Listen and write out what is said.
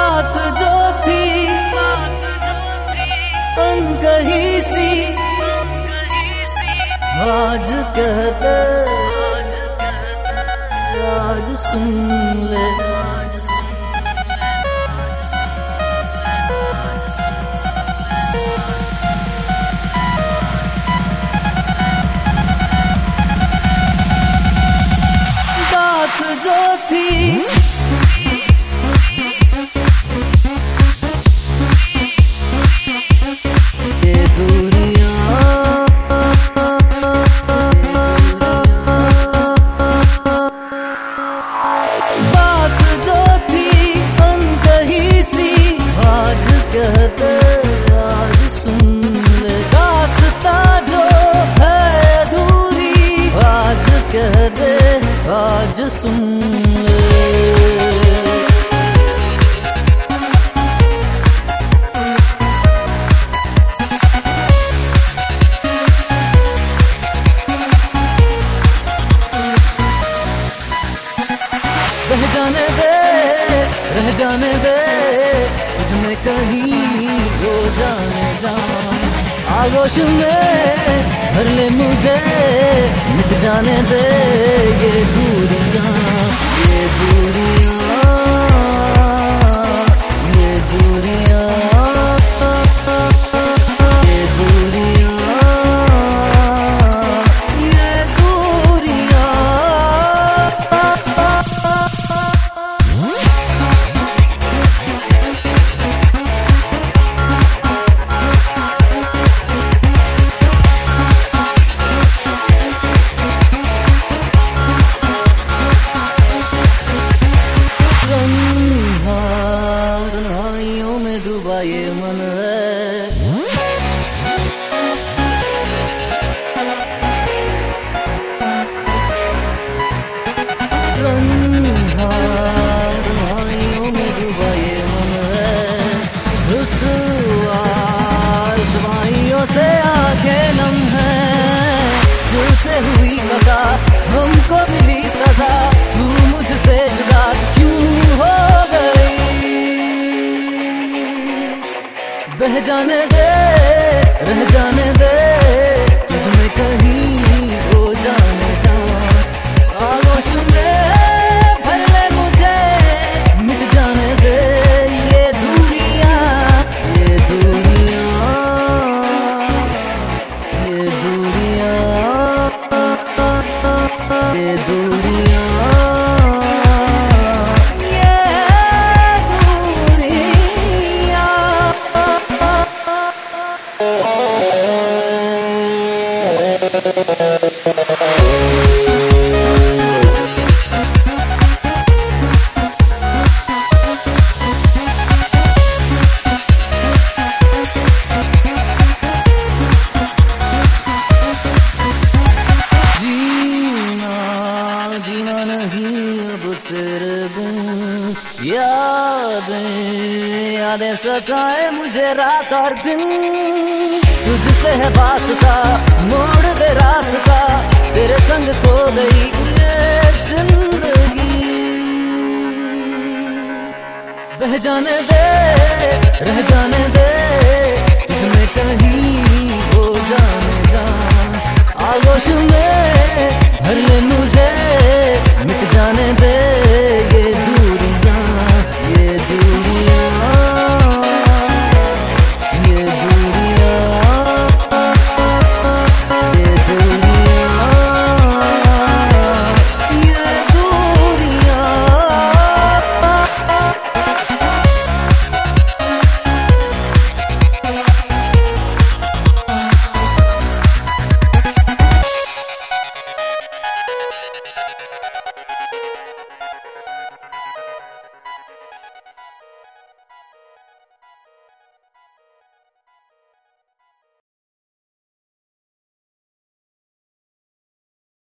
बात जो थी अनकही सी आज कहते आज सुन ले। बात जो थी कहते आज सुन ले। रास्ता जो है अधूरी आज कहते आज सुन ले। रह जाने दे तुझमें कहीं वो जाने जान। आगोश में भर ले मुझे मिट जाने दे ये दूरियां ये दूरियां ये दूरियां ये दूरियां ये दूरियां। तन्हाइयों में डूबा ये मन है तन्हाइयों में डूबा ये मन है। रुसवाइयों से आंखें नम है। दिल से हुई कथा हमको मिली सजा। तू मुझसे जुदा क्यों हो गई। बह जाने दे रह जाने दे तुझमें कहीं वो जाने जा। आगोश में भर ले मुझे मिट जाने दे ये दूरियां ये दूरियां ये दूरियां ये दूरियां। जीना नहीं अब तेरे बिन। यादें सताए मुझे रात और दिन। तुझसे है वास्ता मोड़ दे रास्ता। तेरे संग खो गई ये जिंदगी। बह जाने दे रह जाने दे तुझमें कहीं वो जाने जा। आगोश में भर ले मुझे मिट जाने दे